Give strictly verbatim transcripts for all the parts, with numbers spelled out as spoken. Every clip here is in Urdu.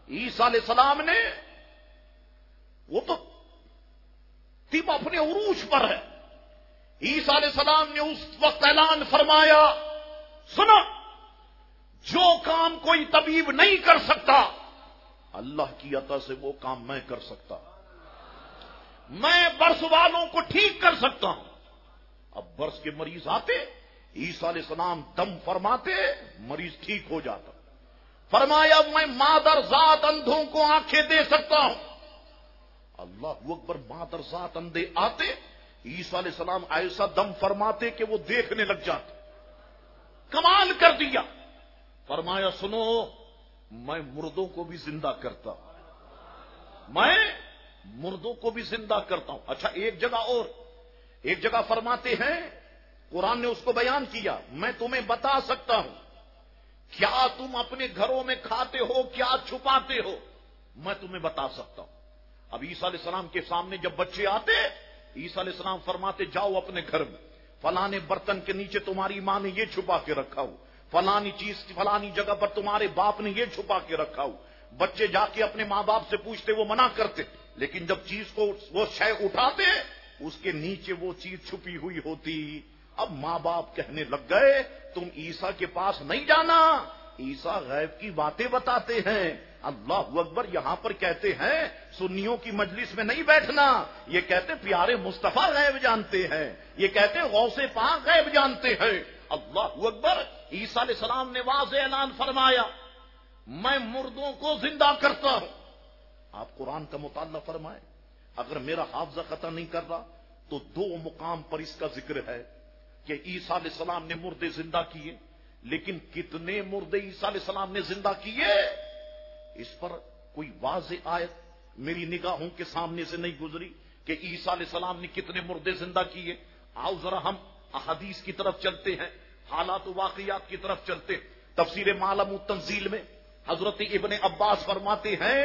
عیسیٰ علیہ السلام نے وہ تو طب اپنے عروج پر ہے. عیسیٰ علیہ السلام نے اس وقت اعلان فرمایا سنا جو کام کوئی طبیب نہیں کر سکتا اللہ کی عطا سے وہ کام میں کر سکتا. میں برس والوں کو ٹھیک کر سکتا ہوں. اب برس کے مریض آتے عیسیٰ علیہ السلام دم فرماتے مریض ٹھیک ہو جاتا. فرمایا میں مادر ذات اندھوں کو آنکھیں دے سکتا ہوں. اللہ اکبر. مادر ذات اندھے آتے عیسیٰ علیہ السلام ایسا دم فرماتے کہ وہ دیکھنے لگ جاتے. کمال کر دیا. فرمایا سنو میں مردوں کو بھی زندہ کرتا ہوں. میں مردوں کو بھی زندہ کرتا ہوں. اچھا ایک جگہ اور ایک جگہ فرماتے ہیں قرآن نے اس کو بیان کیا میں تمہیں بتا سکتا ہوں کیا تم اپنے گھروں میں کھاتے ہو کیا چھپاتے ہو میں تمہیں بتا سکتا ہوں. اب عیسیٰ علیہ السلام کے سامنے جب بچے آتے عیسیٰ علیہ السلام فرماتے جاؤ اپنے گھر میں فلانے برتن کے نیچے تمہاری ماں نے یہ چھپا کے رکھا ہو فلانی چیز فلانی جگہ پر تمہارے باپ نے یہ چھپا کے رکھا ہو. بچے جا کے اپنے ماں باپ سے پوچھتے وہ منع کرتے لیکن جب چیز کو وہ شے اٹھاتے اس کے نیچے وہ چیز چھپی ہوئی ہوتی. اب ماں باپ کہنے لگ گئے تم عیسیٰ کے پاس نہیں جانا عیسیٰ غیب کی باتیں بتاتے ہیں. اللہ اکبر. یہاں پر کہتے ہیں سنیوں کی مجلس میں نہیں بیٹھنا. یہ کہتے پیارے مصطفیٰ غیب جانتے ہیں. یہ کہتے غوث پاک غیب جانتے ہیں. اللہ اکبر. عیسیٰ علیہ السلام نے واضح اعلان فرمایا میں مردوں کو زندہ کرتا ہوں. آپ قرآن کا مطالعہ فرمائیں. اگر میرا حافظہ قطع نہیں کر رہا تو دو مقام پر اس کا ذکر ہے کہ عیسیٰ علیہ السلام نے مردے زندہ کیے. لیکن کتنے مردے عیسیٰ علیہ السلام نے زندہ کیے اس پر کوئی واضح آیت میری نگاہوں کے سامنے سے نہیں گزری کہ عیسیٰ علیہ السلام نے کتنے مردے زندہ کیے. آؤ ذرا ہم احادیث کی طرف چلتے ہیں حالات و واقعات کی طرف چلتے. تفسیر معلم التنزیل میں حضرت ابن عباس فرماتے ہیں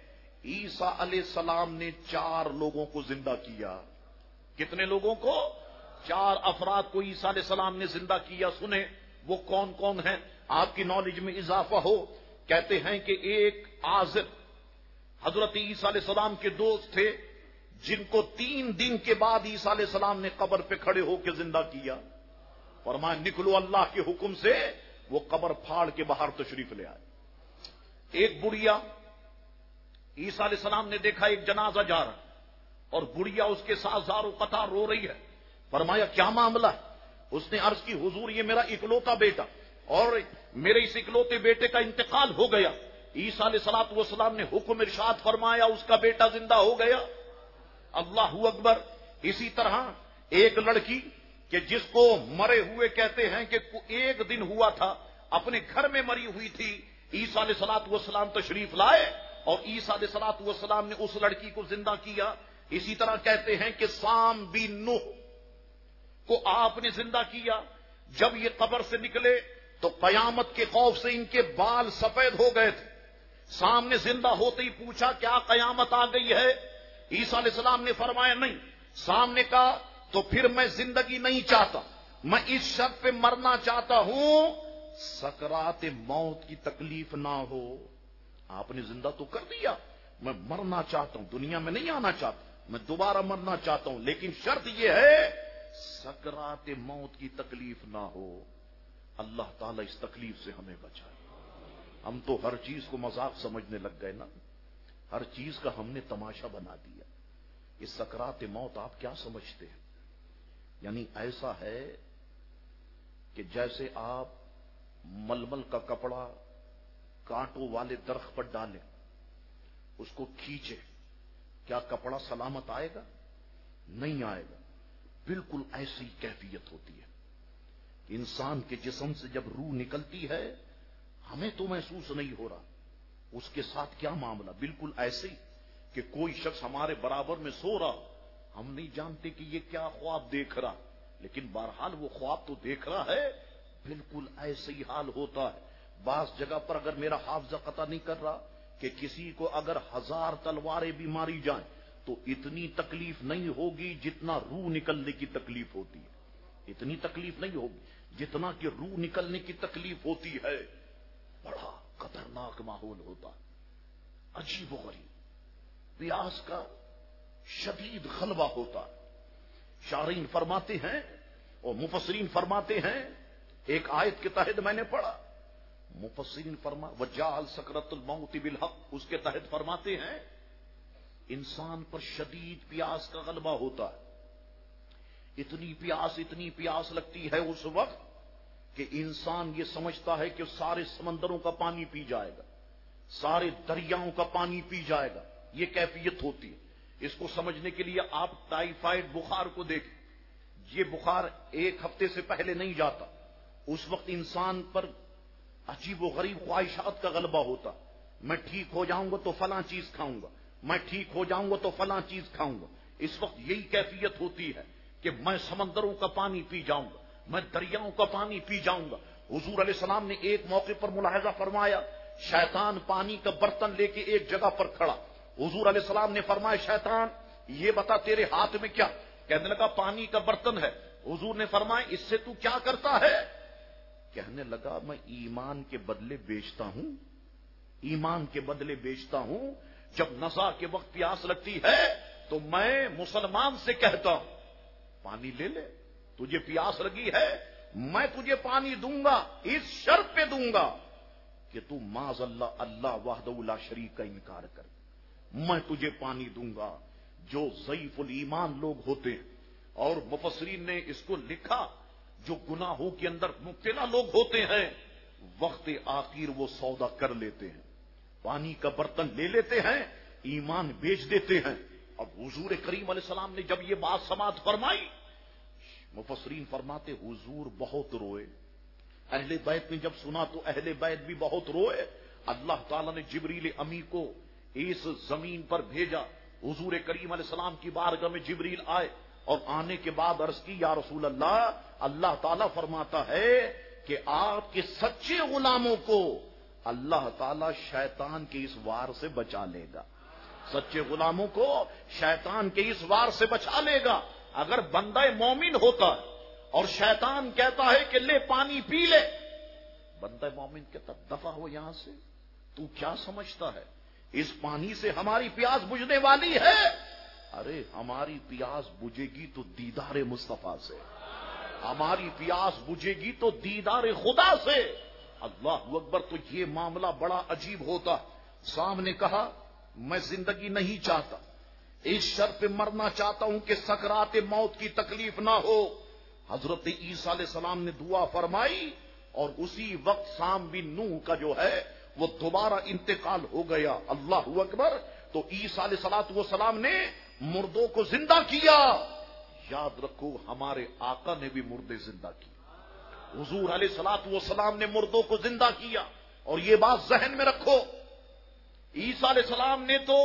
عیسیٰ علیہ السلام نے چار لوگوں کو زندہ کیا. کتنے لوگوں کو؟ چار افراد کو عیسیٰ علیہ السلام نے زندہ کیا. سنیں وہ کون کون ہیں آپ کی نالج میں اضافہ ہو. کہتے ہیں کہ ایک عازر حضرت عیسیٰ علیہ السلام کے دوست تھے جن کو تین دن کے بعد عیسیٰ علیہ السلام نے قبر پہ کھڑے ہو کے زندہ کیا. فرمایا نکلو اللہ کے حکم سے. وہ قبر پھاڑ کے باہر تشریف لے آئے. ایک بڑھیا عیسیٰ علیہ السلام نے دیکھا ایک جنازہ جا رہا اور بڑھیا اس کے ساتھ زارو قطار رو رہی ہے. فرمایا کیا معاملہ ہے؟ اس نے عرض کی حضور یہ میرا اکلوتا بیٹا اور میرے اس اکلوتے بیٹے کا انتقال ہو گیا. عیسیٰ علیہ الصلوۃ والسلام نے حکم ارشاد فرمایا اس کا بیٹا زندہ ہو گیا. اللہ اکبر. اسی طرح ایک لڑکی کہ جس کو مرے ہوئے کہتے ہیں کہ ایک دن ہوا تھا اپنے گھر میں مری ہوئی تھی. عیسیٰ علیہ الصلوۃ والسلام تشریف لائے اور عیسیٰ علیہ الصلوۃ والسلام نے اس لڑکی کو زندہ کیا. اسی طرح کہتے ہیں کہ سام بن نوح کو آپ نے زندہ کیا. جب یہ قبر سے نکلے تو قیامت کے خوف سے ان کے بال سفید ہو گئے تھے. سامنے زندہ ہوتے ہی پوچھا کیا قیامت آ گئی ہے؟ عیسیٰ علیہ السلام نے فرمایا نہیں. سامنے کہا تو پھر میں زندگی نہیں چاہتا میں اس شرط پہ مرنا چاہتا ہوں سکرات موت کی تکلیف نہ ہو. آپ نے زندہ تو کر دیا میں مرنا چاہتا ہوں دنیا میں نہیں آنا چاہتا میں دوبارہ مرنا چاہتا ہوں لیکن شرط یہ ہے سکرات موت کی تکلیف نہ ہو. اللہ تعالیٰ اس تکلیف سے ہمیں بچائے. ہم تو ہر چیز کو مذاق سمجھنے لگ گئے نا. ہر چیز کا ہم نے تماشا بنا دیا. اس سکرات موت آپ کیا سمجھتے ہیں؟ یعنی ایسا ہے کہ جیسے آپ ململ کا کپڑا کانٹوں والے درخت پر ڈالیں اس کو کھینچے کیا کپڑا سلامت آئے گا؟ نہیں آئے گا. بالکل ایسی کیفیت ہوتی ہے. انسان کے جسم سے جب روح نکلتی ہے ہمیں تو محسوس نہیں ہو رہا اس کے ساتھ کیا معاملہ. بالکل ایسے ہی کہ کوئی شخص ہمارے برابر میں سو رہا ہم نہیں جانتے کہ یہ کیا خواب دیکھ رہا لیکن بہرحال وہ خواب تو دیکھ رہا ہے. بالکل ایسے ہی حال ہوتا ہے. بعض جگہ پر اگر میرا حافظہ قطع نہیں کر رہا کہ کسی کو اگر ہزار تلواریں بھی ماری جائیں تو اتنی تکلیف نہیں ہوگی جتنا روح نکلنے کی تکلیف ہوتی ہے. اتنی تکلیف نہیں ہوگی جتنا کہ روح نکلنے کی تکلیف ہوتی ہے. بڑا خطرناک ماحول ہوتا. عجیب و غریب پیاس کا شدید غلبہ ہوتا ہے. شارعین فرماتے ہیں اور مفسرین فرماتے ہیں، ایک آیت کے تحت میں نے پڑھا، مفسرین فرما وجعل سکرۃ الموت بالحق، اس کے تحت فرماتے ہیں انسان پر شدید پیاس کا غلبہ ہوتا ہے. اتنی پیاس اتنی پیاس لگتی ہے اس وقت کہ انسان یہ سمجھتا ہے کہ سارے سمندروں کا پانی پی جائے گا، سارے دریاؤں کا پانی پی جائے گا. یہ کیفیت ہوتی ہے. اس کو سمجھنے کے لیے آپ ٹائیفائڈ بخار کو دیکھیں. یہ بخار ایک ہفتے سے پہلے نہیں جاتا. اس وقت انسان پر عجیب و غریب خواہشات کا غلبہ ہوتا. میں ٹھیک ہو جاؤں گا تو فلاں چیز کھاؤں گا، میں ٹھیک ہو جاؤں گا تو فلاں چیز کھاؤں گا. اس وقت یہی کیفیت ہوتی ہے کہ میں سمندروں کا پانی پی جاؤں گا، میں دریاؤں کا پانی پی جاؤں گا. حضور علیہ السلام نے ایک موقع پر ملاحظہ فرمایا، شیطان پانی کا برتن لے کے ایک جگہ پر کھڑا. حضور علیہ السلام نے فرمایا شیطان یہ بتا تیرے ہاتھ میں کیا؟ کہنے لگا پانی کا برتن ہے. حضور نے فرمایا اس سے تو کیا کرتا ہے؟ کہنے لگا میں ایمان کے بدلے بیچتا ہوں، ایمان کے بدلے بیچتا ہوں. جب نزا کے وقت پیاس لگتی ہے تو میں مسلمان سے کہتا ہوں پانی لے لے، تجھے پیاس لگی ہے میں تجھے پانی دوں گا، اس شرط پہ دوں گا کہ تو معاذ اللہ اللہ وحدہ لا شریک کا انکار کر. میں تجھے پانی دوں گا. جو ضعیف الایمان لوگ ہوتے ہیں، اور مفسرین نے اس کو لکھا، جو گناہوں کے اندر مبتلا لوگ ہوتے ہیں، وقت آخر وہ سودا کر لیتے ہیں، پانی کا برتن لے لیتے ہیں، ایمان بیچ دیتے ہیں. اب حضور کریم علیہ السلام نے جب یہ بات سماعت فرمائی، مفسرین فرماتے حضور بہت روئے. اہل بیت نے جب سنا تو اہل بیت بھی بہت روئے. اللہ تعالیٰ نے جبریل امی کو اس زمین پر بھیجا. حضور کریم علیہ السلام کی بارگاہ میں جبریل آئے اور آنے کے بعد عرض کی یا رسول اللہ، اللہ تعالیٰ فرماتا ہے کہ آپ کے سچے غلاموں کو اللہ تعالیٰ شیطان کے اس وار سے بچا لے گا. سچے غلاموں کو شیطان کے اس وار سے بچا لے گا. اگر بندہ مومن ہوتا ہے اور شیطان کہتا ہے کہ لے پانی پی لے، بندہ مومن کہتا دفع ہو یہاں سے، تو کیا سمجھتا ہے اس پانی سے ہماری پیاس بجھنے والی ہے؟ ارے ہماری پیاس بجھے گی تو دیدار مصطفیٰ سے، ہماری پیاس بجھے گی تو دیدار خدا سے. اللہ اکبر. تو یہ معاملہ بڑا عجیب ہوتا. سامنے کہا میں زندگی نہیں چاہتا، اس شرط پہ مرنا چاہتا ہوں کہ سکرات موت کی تکلیف نہ ہو. حضرت عیسیٰ علیہ السلام نے دعا فرمائی اور اسی وقت سام بن نوح کا جو ہے وہ دوبارہ انتقال ہو گیا. اللہ اکبر. تو عیسیٰ علیہ الصلوۃ والسلام نے مردوں کو زندہ کیا. یاد رکھو ہمارے آقا نے بھی مردے زندہ کی. حضور علیہ الصلوۃ والسلام نے مردوں کو زندہ کیا. اور یہ بات ذہن میں رکھو، عیسیٰ علیہ السلام نے تو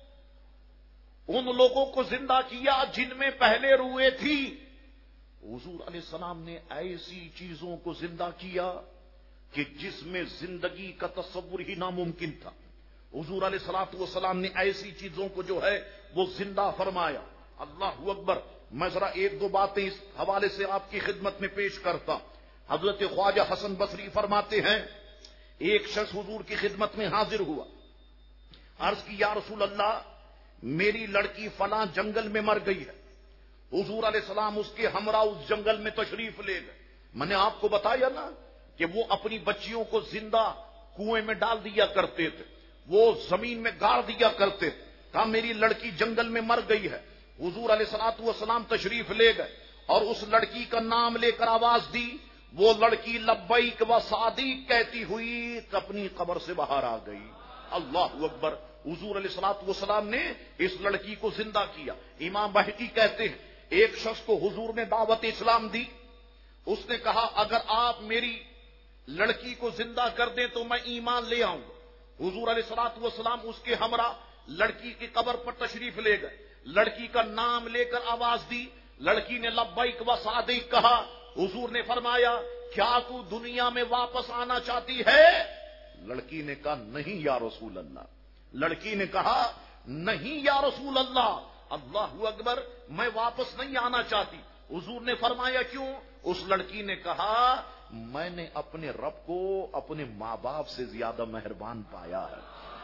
ان لوگوں کو زندہ کیا جن میں پہلے روحیں تھی. حضور علیہ السلام نے ایسی چیزوں کو زندہ کیا کہ جس میں زندگی کا تصور ہی ناممکن تھا. حضور علیہ الصلوۃ والسلام نے ایسی چیزوں کو جو ہے وہ زندہ فرمایا. اللہ اکبر. میں ذرا ایک دو باتیں اس حوالے سے آپ کی خدمت میں پیش کرتا. حضرت خواجہ حسن بصری فرماتے ہیں ایک شخص حضور کی خدمت میں حاضر ہوا، عرض کی یا رسول اللہ میری لڑکی فلاں جنگل میں مر گئی ہے. حضور علیہ السلام اس کے ہمراہ اس جنگل میں تشریف لے گئے. میں نے آپ کو بتایا نا کہ وہ اپنی بچیوں کو زندہ کنویں میں ڈال دیا کرتے تھے، وہ زمین میں گاڑ دیا کرتے تھے. کہا میری لڑکی جنگل میں مر گئی ہے. حضور علیہ الصلوۃ والسلام تشریف لے گئے اور اس لڑکی کا نام لے کر آواز دی. وہ لڑکی لبیک و صادق کہتی ہوئی اپنی قبر سے باہر آ گئی. اللہ اکبر. حضور علیہ الصلوۃ والسلام نے اس لڑکی کو زندہ کیا. امام بہقی کہتے ہیں ایک شخص کو حضور نے دعوت اسلام دی. اس نے کہا اگر آپ میری لڑکی کو زندہ کر دیں تو میں ایمان لے آؤں گا. حضور علیہ الصلوۃ والسلام اس کے ہمراہ لڑکی کی قبر پر تشریف لے گئے. لڑکی کا نام لے کر آواز دی. لڑکی نے لبیک و صادق کہا. حضور نے فرمایا کیا تو دنیا میں واپس آنا چاہتی ہے؟ لڑکی نے کہا نہیں یا رسول اللہ. لڑکی نے کہا نہیں یا رسول اللہ. اللہ اکبر. میں واپس نہیں آنا چاہتی. حضور نے فرمایا کیوں؟ اس لڑکی نے کہا میں نے اپنے رب کو اپنے ماں باپ سے زیادہ مہربان پایا ہے.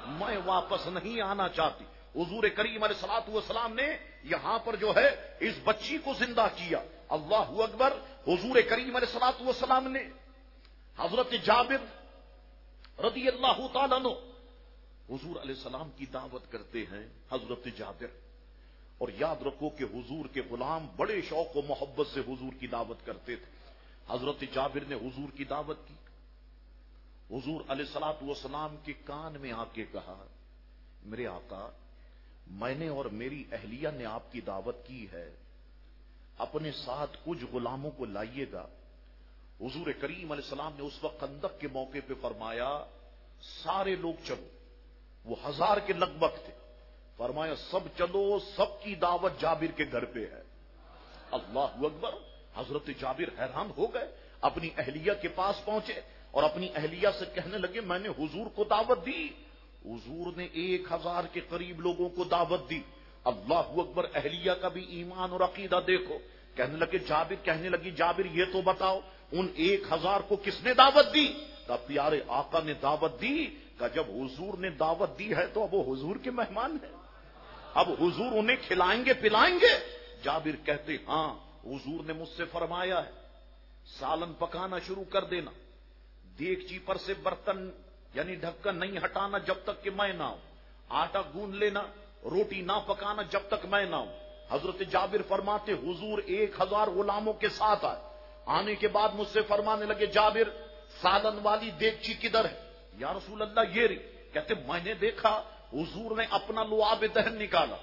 میں واپس نہیں آنا چاہتی. حضور کریم علیہ الصلوۃ والسلام نے یہاں پر جو ہے اس بچی کو زندہ کیا. اللہ اکبر. حضور کریم علیہ الصلوۃ والسلام نے حضرت جابر رضی اللہ تعالیٰ عنہ حضور علیہ السلام کی دعوت کرتے ہیں. حضرت جابر, اور یاد رکھو کہ حضور کے غلام بڑے شوق و محبت سے حضور کی دعوت کرتے تھے. حضرت جابر نے حضور کی دعوت کی. حضور علیہ الصلوۃ والسلام کے کان میں آ کے کہا, میرے آقا, میں نے اور میری اہلیہ نے آپ کی دعوت کی ہے, اپنے ساتھ کچھ غلاموں کو لائیے گا. حضور کریم علیہ السلام نے اس وقت خندق کے موقع پہ فرمایا, سارے لوگ چلو. وہ ہزار کے لگ بھگ تھے. فرمایا سب چلو, سب کی دعوت جابر کے گھر پہ ہے. اللہ اکبر. حضرت جابر حیران ہو گئے, اپنی اہلیہ کے پاس پہنچے اور اپنی اہلیہ سے کہنے لگے, میں نے حضور کو دعوت دی. حضور نے ایک ہزار کے قریب لوگوں کو دعوت دی. اللہ اکبر. اہلیہ کا بھی ایمان اور عقیدہ دیکھو. کہنے لگے جابر کہنے لگی جابر یہ تو بتاؤ ان ایک ہزار کو کس نے دعوت دی؟ کہا پیارے آقا نے دعوت دی. کہ جب حضور نے دعوت دی ہے تو اب وہ حضور کے مہمان ہیں, اب حضور انہیں کھلائیں گے پلائیں گے. جابر کہتے ہاں حضور نے مجھ سے فرمایا ہے سالن پکانا شروع کر دینا, دیگچی پر سے برتن یعنی ڈھکن نہیں ہٹانا جب تک کہ میں نہ آؤں, آٹا گوندھ لینا, روٹی نہ پکانا جب تک میں نہ آؤں. حضرت جابر فرماتے حضور ایک ہزار غلاموں کے ساتھ آئے. آنے کے بعد مجھ سے فرمانے لگے جابر سالن والی دیگچی کدھر ہے؟ یا رسول اللہ یہ رہی. کہتے میں نے دیکھا حضور نے اپنا لعاب دہن نکالا,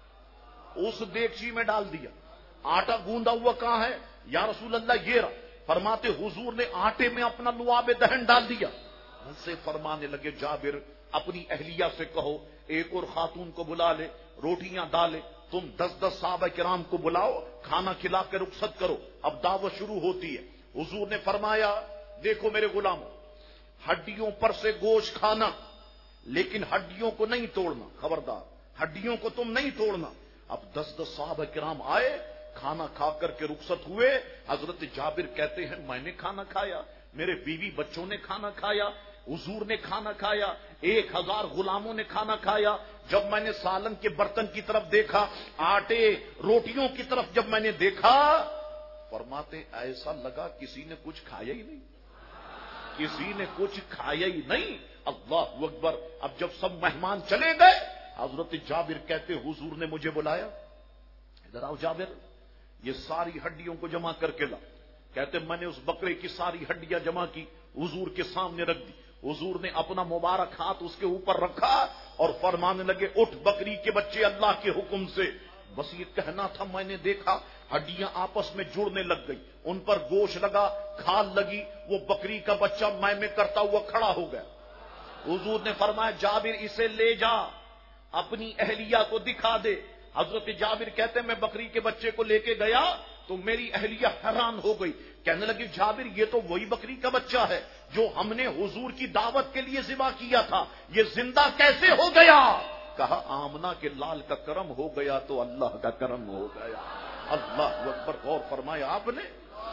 اس دیگچی میں ڈال دیا. آٹا گوندا ہوا کہاں ہے؟ یا رسول اللہ یہ رہا. فرماتے حضور نے آٹے میں اپنا لعاب دہن ڈال دیا. مجھ سے فرمانے لگے جابر اپنی اہلیہ سے کہو ایک اور خاتون کو بلا لے, روٹیاں ڈالے, تم دس دس صحابہ کرام کو بلاؤ, کھانا کھلا کے رخصت کرو, اب دعوت شروع ہوتی ہے. حضور نے فرمایا دیکھو میرے غلاموں, ہڈیوں پر سے گوشت کھانا لیکن ہڈیوں کو نہیں توڑنا, خبردار ہڈیوں کو تم نہیں توڑنا. اب دس دس صحابہ کرام آئے, کھانا کھا کر کے رخصت ہوئے. حضرت جابر کہتے ہیں میں نے کھانا کھایا, میرے بیوی بچوں نے کھانا کھایا, حضور نے کھانا کھایا, ایک ہزار غلاموں نے کھانا کھایا. جب میں نے سالن کے برتن کی طرف دیکھا, آٹے روٹیوں کی طرف جب میں نے دیکھا, فرماتے ایسا لگا کسی نے کچھ کھایا ہی نہیں, کسی نے کچھ کھایا ہی نہیں. اللہ اکبر. اب جب سب مہمان چلے گئے, حضرت جابر کہتے حضور نے مجھے بلایا, ادھر آؤ جابر, یہ ساری ہڈیوں کو جمع کر کے لا. کہتے میں نے اس بکرے کی ساری ہڈیاں جمع کی, حضور کے سامنے رکھ دی. حضور نے اپنا مبارک ہاتھ اس کے اوپر رکھا اور فرمانے لگے اٹھ بکری کے بچے اللہ کے حکم سے. بس یہ کہنا تھا, میں نے دیکھا ہڈیاں آپس میں جڑنے لگ گئی, ان پر گوشت لگا, کھال لگی, وہ بکری کا بچہ میں میں کرتا ہوا کھڑا ہو گیا. حضور نے فرمایا جابر اسے لے جا, اپنی اہلیہ کو دکھا دے. حضرت جابر کہتے میں بکری کے بچے کو لے کے گیا تو میری اہلیہ حیران ہو گئی. کہنے لگی جابر یہ تو وہی بکری کا بچہ ہے جو ہم نے حضور کی دعوت کے لیے ذبح کیا تھا, یہ زندہ کیسے ہو گیا؟ کہا آمنہ کے لال کا کرم ہو گیا تو اللہ کا کرم ہو گیا. اللہ اکبر. غور فرمایا آپ نے.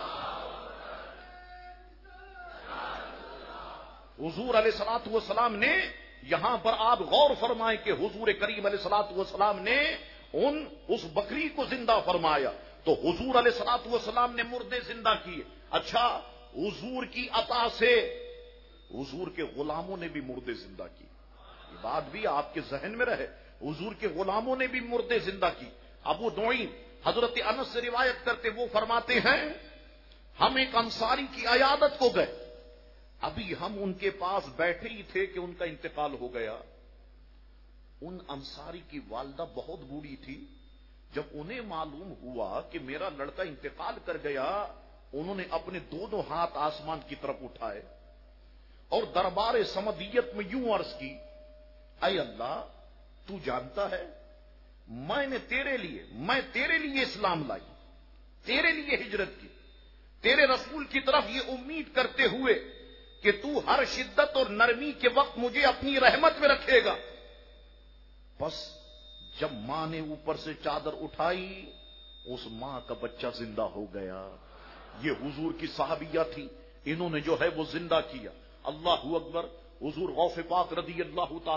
حضور علیہ الصلوۃ والسلام نے یہاں پر آپ غور فرمائیں کہ حضور کریم علیہ الصلوۃ والسلام نے ان اس بکری کو زندہ فرمایا تو حضور علیہ الصلوۃ والسلام نے مردے زندہ کیے. اچھا حضور کی عطا سے حضور کے غلاموں نے بھی مردے زندہ کی. یہ بات بھی آپ کے ذہن میں رہے, حضور کے غلاموں نے بھی مردے زندہ کی. ابو نعیم حضرت انس سے روایت کرتے, وہ فرماتے ہیں ہم ایک انصاری کی عیادت کو گئے, ابھی ہم ان کے پاس بیٹھے ہی تھے کہ ان کا انتقال ہو گیا. ان انصاری کی والدہ بہت بوڑھی تھی. جب انہیں معلوم ہوا کہ میرا لڑکا انتقال کر گیا, انہوں نے اپنے دونوں ہاتھ آسمان کی طرف اٹھائے اور دربار سمدیت میں یوں عرض کی, اے اللہ تو جانتا ہے میں نے تیرے لیے میں تیرے لیے اسلام لائی, تیرے لیے ہجرت کی, تیرے رسول کی طرف یہ امید کرتے ہوئے کہ تو ہر شدت اور نرمی کے وقت مجھے اپنی رحمت میں رکھے گا. بس جب ماں نے اوپر سے چادر اٹھائی, اس ماں کا بچہ زندہ ہو گیا. یہ حضور کی صحابیہ تھی, انہوں نے جو ہے وہ زندہ کیا. اللہ اکبر. حضور غوث پاک رضی اللہ تعالی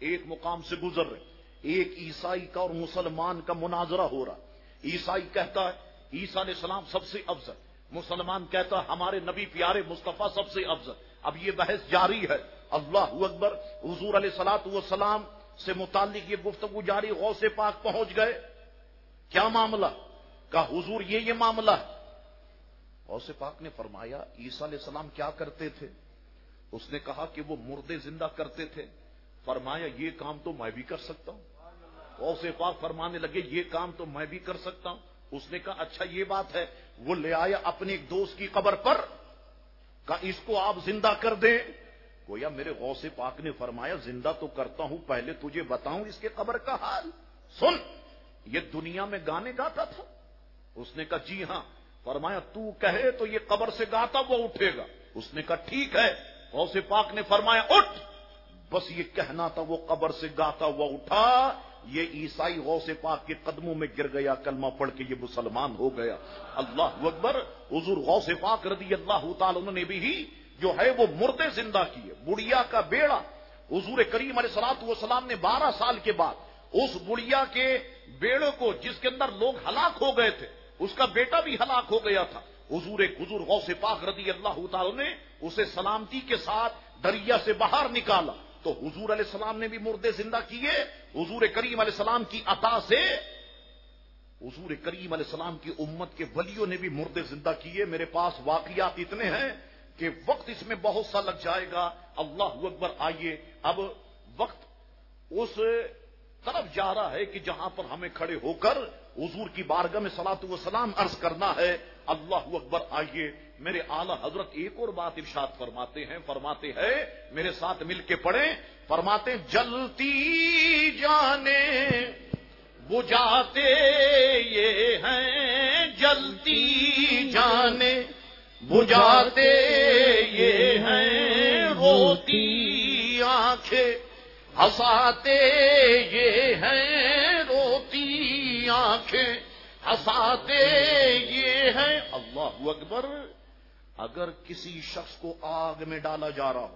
ایک مقام سے گزر رہے، ایک عیسائی کا اور مسلمان کا مناظرہ ہو رہا. عیسائی کہتا ہے عیسیٰ علیہ السلام سب سے افضل، مسلمان کہتا ہے ہمارے نبی پیارے مصطفیٰ سب سے افضل. اب یہ بحث جاری ہے. اللہ اکبر. حضور علیہ الصلوۃ والسلام سے متعلق یہ گفتگو جاری. غوث پاک پہنچ گئے. کیا معاملہ؟ کہا حضور یہ یہ معاملہ ہے. غوث پاک نے فرمایا عیسیٰ علیہ السلام کیا کرتے تھے؟ اس نے کہا کہ وہ مردے زندہ کرتے تھے. فرمایا یہ کام تو میں بھی کر سکتا ہوں. غوث پاک فرمانے لگے یہ کام تو میں بھی کر سکتا ہوں. اس نے کہا اچھا یہ بات ہے. وہ لے آیا اپنے ایک دوست کی قبر پر، کہا اس کو آپ زندہ کر دیں. گویا میرے غوث پاک نے فرمایا زندہ تو کرتا ہوں، پہلے تجھے بتاؤں اس کے قبر کا حال. سن، یہ دنیا میں گانے گاتا تھا؟ اس نے کہا جی ہاں. فرمایا تو کہے تو یہ قبر سے گاتا وہ اٹھے گا. اس نے کہا ٹھیک ہے. غوث پاک نے فرمایا اٹھ. بس یہ کہنا تھا وہ قبر سے گاتا وہ اٹھا. یہ عیسائی غوث پاک کے قدموں میں گر گیا، کلمہ پڑھ کے یہ مسلمان ہو گیا. اللہ اکبر. حضور غوث پاک رضی اللہ تعالی عنہ نے بھی جو ہے وہ مردے زندہ کیے. بڑھیا کا بیڑا حضور کریم علیہ الصلوۃ والسلام نے بارہ سال کے بعد اس بڑھیا کے بیڑے کو جس کے اندر لوگ ہلاک ہو گئے تھے، اس کا بیٹا بھی ہلاک ہو گیا تھا، حضور حضور غوث پاک رضی اللہ تعالی نے اسے سلامتی کے ساتھ دریا سے باہر نکالا. تو حضور علیہ السلام نے بھی مردے زندہ کیے. حضور کریم علیہ السلام کی عطا سے حضور کریم علیہ السلام کی امت کے ولیوں نے بھی مردے زندہ کیے. میرے پاس واقعات اتنے ہیں کہ وقت اس میں بہت سا لگ جائے گا. اللہ اکبر. آئیے اب وقت اس طرف جا رہا ہے کہ جہاں پر ہمیں کھڑے ہو کر حضور کی بارگاہ میں صلاۃ و سلام عرض کرنا ہے. اللہ اکبر. آئیے میرے اعلی حضرت ایک اور بات ارشاد فرماتے ہیں. فرماتے ہیں میرے ساتھ مل کے پڑھیں. فرماتے جلتی جانے بجھاتے یہ ہیں، جلتی جانے بجھاتے یہ ہیں، روتی آنکھیں ہنساتے یہ ہیں، روتی آنکھیں ہنساتے یہ ہیں. اللہ اکبر. اگر کسی شخص کو آگ میں ڈالا جا رہا ہو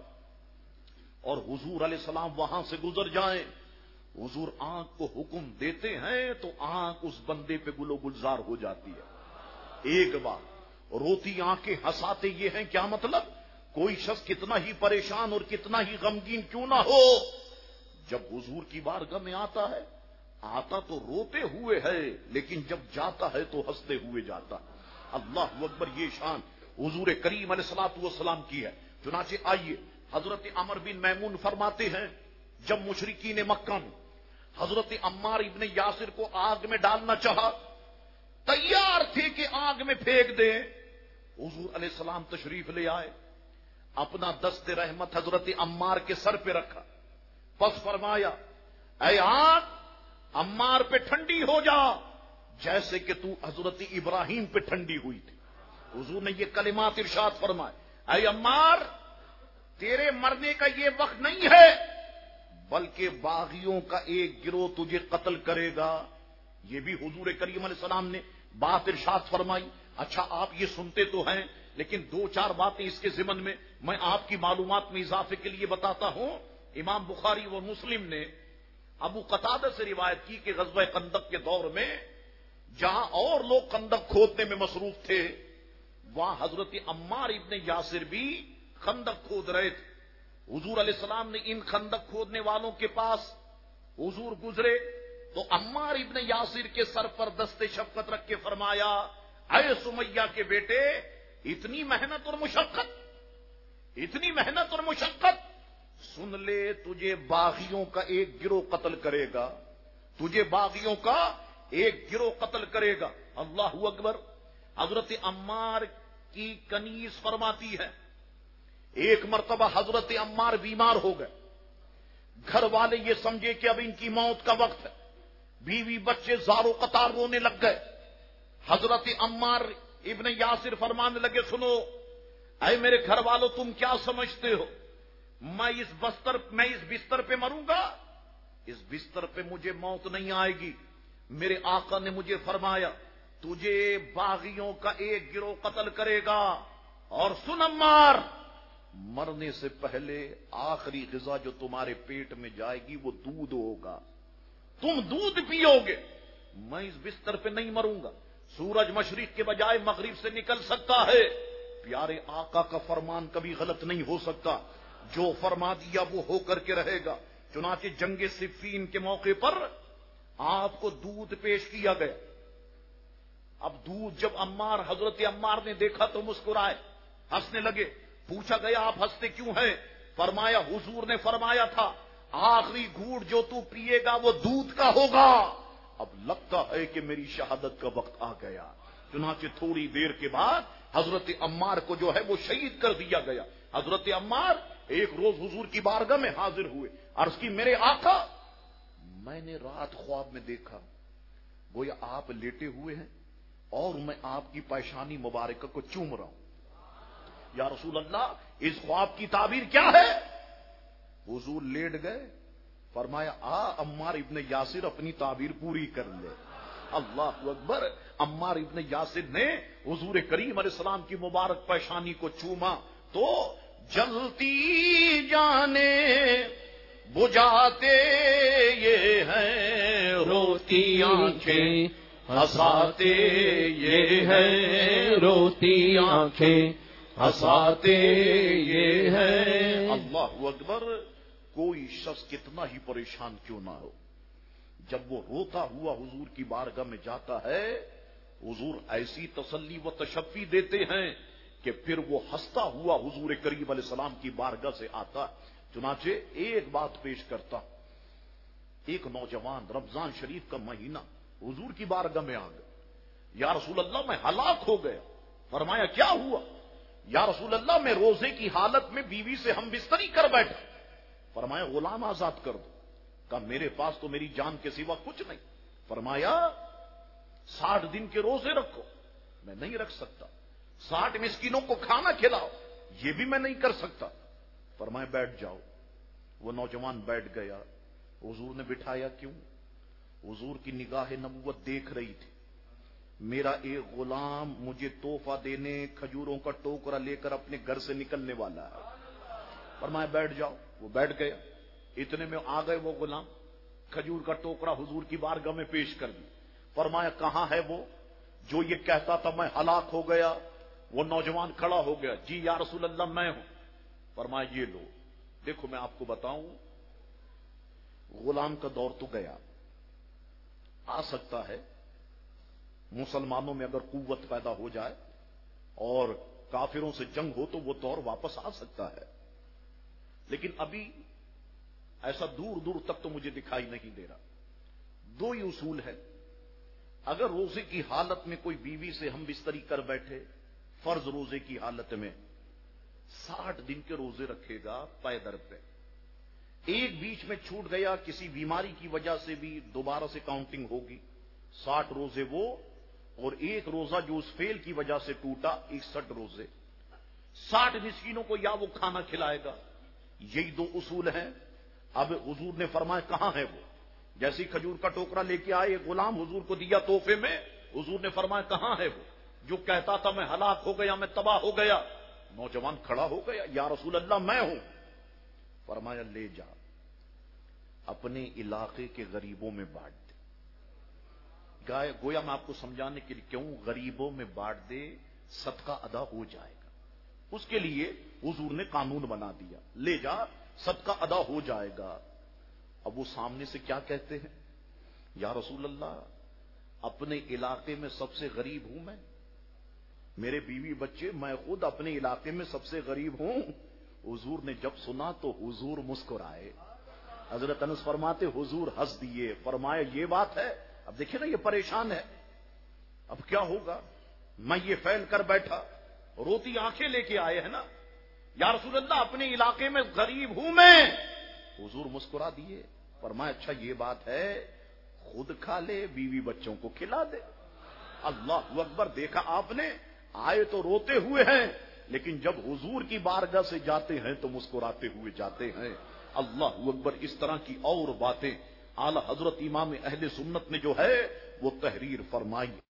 اور حضور علیہ السلام وہاں سے گزر جائیں، حضور آنکھ کو حکم دیتے ہیں تو آنکھ اس بندے پہ گل و گلزار ہو جاتی ہے. ایک بار روتی آنکھیں ہنساتے یہ ہیں، کیا مطلب؟ کوئی شخص کتنا ہی پریشان اور کتنا ہی غمگین کیوں نہ ہو، جب حضور کی بارگاہ میں آتا ہے، آتا تو روتے ہوئے ہے لیکن جب جاتا ہے تو ہنستے ہوئے جاتا. اللہ اکبر. یہ شان حضور کریم علیہ الصلوۃ والسلام کی ہے. چنانچہ آئیے حضرت عمر بن میمون فرماتے ہیں جب مشرکین مکہ میں حضرت عمار ابن یاسر کو آگ میں ڈالنا چاہا، تیار تھے کہ آگ میں پھینک دیں، حضور علیہ السلام تشریف لے آئے، اپنا دست رحمت حضرت عمار کے سر پہ رکھا، پس فرمایا اے آگ عمار پہ ٹھنڈی ہو جا جیسے کہ تو حضرت ابراہیم پہ ٹھنڈی ہوئی تھی. حضور نے یہ کلمات ارشاد فرمائے اے عمار تیرے مرنے کا یہ وقت نہیں ہے، بلکہ باغیوں کا ایک گروہ تجھے قتل کرے گا. یہ بھی حضور کریم علیہ السلام نے بات ارشاد فرمائی. اچھا آپ یہ سنتے تو ہیں لیکن دو چار باتیں اس کے ضمن میں میں آپ کی معلومات میں اضافے کے لیے بتاتا ہوں. امام بخاری و مسلم نے ابو قتادہ سے روایت کی کہ غزوہ خندق کے دور میں جہاں اور لوگ خندق کھودنے میں مصروف تھے، وہاں حضرت عمار ابن یاسر بھی خندق کھود رہے تھے. حضور علیہ السلام نے ان خندق کھودنے والوں کے پاس حضور گزرے تو عمار ابن یاسر کے سر پر دست شفقت رکھ کے فرمایا اے سمیہ کے بیٹے، اتنی محنت اور مشقت اتنی محنت اور مشقت سن لے، تجھے باغیوں کا ایک گروہ قتل کرے گا، تجھے باغیوں کا ایک گروہ قتل کرے گا. اللہ اکبر. حضرت عمار کی کنیز فرماتی ہے ایک مرتبہ حضرت عمار بیمار ہو گئے، گھر والے یہ سمجھے کہ اب ان کی موت کا وقت ہے، بیوی بچے زارو قطار رونے لگ گئے. حضرت عمار ابن یاسر فرمانے لگے سنو اے میرے گھر والوں، تم کیا سمجھتے ہو میں اس بستر میں اس بستر پہ مروں گا؟ اس بستر پہ مجھے موت نہیں آئے گی. میرے آقا نے مجھے فرمایا تجھے باغیوں کا ایک گروہ قتل کرے گا، اور سن عمار مرنے سے پہلے آخری غذا جو تمہارے پیٹ میں جائے گی وہ دودھ ہوگا، تم دودھ پیو گے، میں اس بستر پہ نہیں مروں گا، سورج مشرق کے بجائے مغرب سے نکل سکتا ہے، پیارے آقا کا فرمان کبھی غلط نہیں ہو سکتا، جو فرما دیا وہ ہو کر کے رہے گا۔ چنانچہ جنگ صفین کے موقع پر آپ کو دودھ پیش کیا گیا۔ اب دودھ جب عمار حضرت عمار نے دیکھا تو مسکرائے، ہنسنے لگے، پوچھا گیا آپ ہنستے کیوں ہیں؟ فرمایا حضور نے فرمایا تھا آخری گھونٹ جو تو پیے گا وہ دودھ کا ہوگا، اب لگتا ہے کہ میری شہادت کا وقت آ گیا۔ چنانچہ تھوڑی دیر کے بعد حضرت عمار کو جو ہے وہ شہید کر دیا گیا۔ حضرت عمار ایک روز حضور کی بارگاہ میں حاضر ہوئے، عرض کی میرے آقا میں نے رات خواب میں دیکھا گویا آپ لیٹے ہوئے ہیں اور میں آپ کی پیشانی مبارکہ کو چوم رہا ہوں، یا رسول اللہ اس خواب کی تعبیر کیا ہے؟ حضور لیٹ گئے، فرمایا آ عمار ابن یاسر اپنی تعبیر پوری کر لے۔ اللہ اکبر، عمار ابن یاسر نے حضور کریم علیہ السلام کی مبارک پیشانی کو چوما تو جلتی جانے بجھاتے یہ ہیں روتی آنکھیں، ہنساتے یہ ہیں روتی آنکھیں، ہنساتے یہ ہیں۔ اللہ اکبر، کوئی شخص کتنا ہی پریشان کیوں نہ ہو، جب وہ روتا ہوا حضور کی بارگاہ میں جاتا ہے حضور ایسی تسلی و تشفی دیتے ہیں کہ پھر وہ ہنستا ہوا حضور کریم علیہ السلام کی بارگاہ سے آتا۔ چنانچہ ایک بات پیش کرتا، ایک نوجوان رمضان شریف کا مہینہ حضور کی بارگاہ میں آ گیا، یا رسول اللہ میں ہلاک ہو گیا۔ فرمایا کیا ہوا؟ یا رسول اللہ میں روزے کی حالت میں بیوی سے ہم بستری کر بیٹھا۔ فرمایا غلام آزاد کر دو۔ کہا میرے پاس تو میری جان کے سوا کچھ نہیں۔ فرمایا ساٹھ دن کے روزے رکھو۔ میں نہیں رکھ سکتا۔ ساٹھ مسکینوں کو کھانا کھلاؤ، یہ بھی میں نہیں کر سکتا۔ فرمایا بیٹھ جاؤ۔ وہ نوجوان بیٹھ گیا۔ حضور نے بٹھایا کیوں؟ حضور کی نگاہ نبوت دیکھ رہی تھی میرا ایک غلام مجھے تحفہ دینے کھجوروں کا ٹوکرا لے کر اپنے گھر سے نکلنے والا ہے۔ فرمایا بیٹھ جاؤ۔ وہ بیٹھ گیا۔ اتنے میں آ گئے وہ غلام، کھجور کا ٹوکرا حضور کی بارگاہ میں پیش کر دی۔ فرمایا کہاں ہے وہ جو یہ کہتا تھا میں ہلاک ہو گیا؟ وہ نوجوان کھڑا ہو گیا، جی یا رسول اللہ میں ہوں۔ فرمایا یہ لو، دیکھو میں آپ کو بتاؤں، غلام کا دور تو گیا، آ سکتا ہے مسلمانوں میں اگر قوت پیدا ہو جائے اور کافروں سے جنگ ہو تو وہ دور واپس آ سکتا ہے، لیکن ابھی ایسا دور دور تک تو مجھے دکھائی نہیں دے رہا۔ دو ہی اصول ہے، اگر روزے کی حالت میں کوئی بیوی سے ہم بستری کر بیٹھے فرض روزے کی حالت میں، ساٹھ دن کے روزے رکھے گا پے در پہ، ایک بیچ میں چھوٹ گیا کسی بیماری کی وجہ سے بھی دوبارہ سے کاؤنٹنگ ہوگی، ساٹھ روزے وہ اور ایک روزہ جو اس فیل کی وجہ سے ٹوٹا اکسٹھ روزے، ساٹھ مسکینوں کو یا وہ کھانا کھلائے گا۔ یہی دو اصول ہیں۔ اب حضور نے فرمایا کہاں ہے وہ؟ جیسی کھجور کا ٹوکرا لے کے آئے غلام حضور کو دیا تحفے میں، حضور نے فرمایا کہاں ہے وہ جو کہتا تھا میں ہلاک ہو گیا، میں تباہ ہو گیا؟ نوجوان کھڑا ہو گیا، یا رسول اللہ میں ہوں۔ فرمایا لے جا، اپنے علاقے کے غریبوں میں بانٹ دے۔ گائے گویا میں آپ کو سمجھانے کے لیے کیوں غریبوں میں بانٹ دے، صدقہ ادا ہو جائے گا، اس کے لیے حضور نے قانون بنا دیا، لے جا صدقہ ادا ہو جائے گا۔ اب وہ سامنے سے کیا کہتے ہیں؟ یا رسول اللہ اپنے علاقے میں سب سے غریب ہوں میں، میرے بیوی بچے، میں خود اپنے علاقے میں سب سے غریب ہوں۔ حضور نے جب سنا تو حضور مسکرائے۔ حضرت انس فرماتے حضور ہنس دیے، فرمایا یہ بات ہے؟ اب دیکھیں نا یہ پریشان ہے، اب کیا ہوگا؟ میں یہ فعل کر بیٹھا، روتی آنکھیں لے کے آئے ہیں نا، یا رسول اللہ اپنے علاقے میں غریب ہوں میں۔ حضور مسکرا دیے، فرمایا اچھا یہ بات ہے، خود کھا لے بیوی بچوں کو کھلا دے۔ اللہ اکبر، دیکھا آپ نے، آئے تو روتے ہوئے ہیں لیکن جب حضور کی بارگاہ سے جاتے ہیں تو مسکراتے ہوئے جاتے ہیں۔ اللہ اکبر، اس طرح کی اور باتیں اعلی حضرت امام اہل سنت نے جو ہے وہ تحریر فرمائی۔